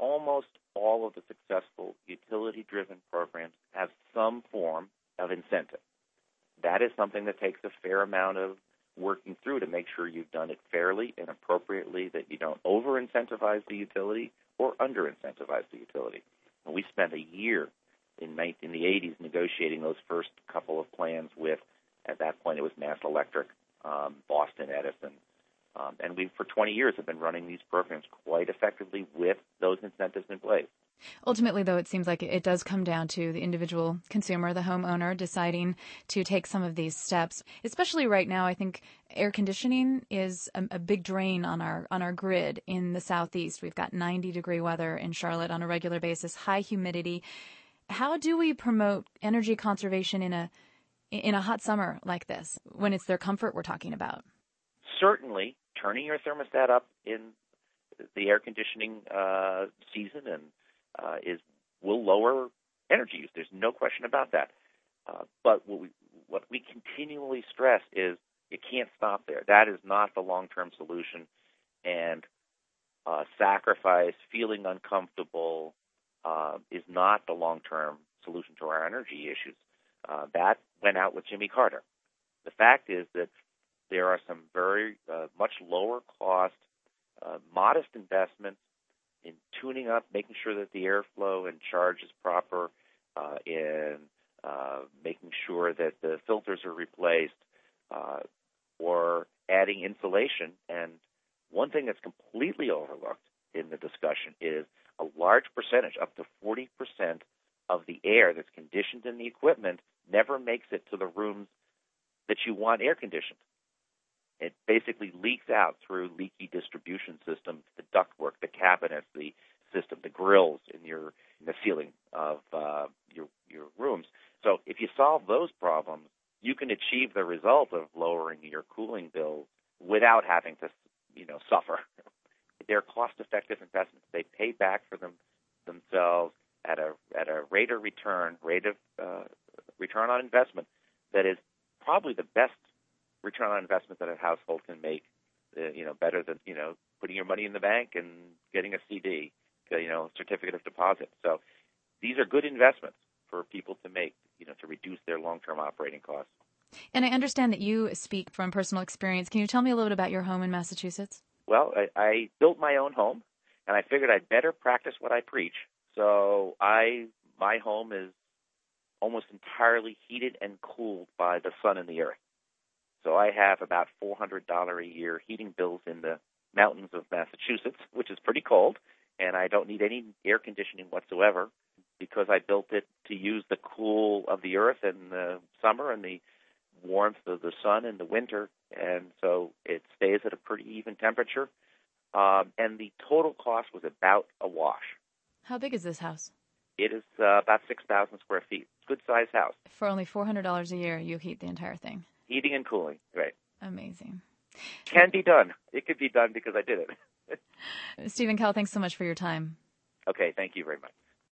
almost all of the successful utility-driven programs have some form of incentive. That is something that takes a fair amount of working through to make sure you've done it fairly and appropriately, that you don't over-incentivize the utility or under-incentivize the utility. And we spent a year in the 80s negotiating those first couple of plans with, at that point it was Mass Electric, Boston Edison, and we, for 20 years, have been running these programs quite effectively with those incentives in place. Ultimately, though, it seems like it does come down to the individual consumer, the homeowner, deciding to take some of these steps. Especially right now, I think air conditioning is a big drain on our grid in the Southeast. We've got 90-degree weather in Charlotte on a regular basis, high humidity. How do we promote energy conservation in a hot summer like this, when it's their comfort we're talking about? Certainly, turning your thermostat up in the air conditioning season and will lower energy use. There's no question about that. But what we continually stress is you can't stop there. That is not the long-term solution, and sacrifice, feeling uncomfortable is not the long-term solution to our energy issues. That went out with Jimmy Carter. The fact is that there are some very much lower cost, modest investments in tuning up, making sure that the airflow and charge is proper, in making sure that the filters are replaced, or adding insulation. And one thing that's completely overlooked in the discussion is a large percentage, up to 40% of the air that's conditioned in the equipment never makes it to the rooms that you want air conditioned. It basically leaks out through leaky distribution systems, the ductwork, the cabinets, the system, the grills in the ceiling of your rooms. So if you solve those problems, you can achieve the result of lowering your cooling bills without having to, suffer. They're cost-effective investments. They pay back for themselves at a rate of return on investment that is probably the best return on investment that a household can make, better than, putting your money in the bank and getting a CD, certificate of deposit. So these are good investments for people to make, to reduce their long-term operating costs. And I understand that you speak from personal experience. Can you tell me a little bit about your home in Massachusetts? Well, I built my own home, and I figured I'd better practice what I preach. So my home is almost entirely heated and cooled by the sun and the earth. So I have about $400 a year heating bills in the mountains of Massachusetts, which is pretty cold, and I don't need any air conditioning whatsoever because I built it to use the cool of the earth in the summer and the warmth of the sun in the winter, and so it stays at a pretty even temperature. And the total cost was about a wash. How big is this house? It is about 6,000 square feet. Good-sized house. For only $400 a year, you heat the entire thing. Heating and cooling, right. Amazing. Can be done. It could be done because I did it. Stephen Kell, thanks so much for your time. Okay, thank you very much.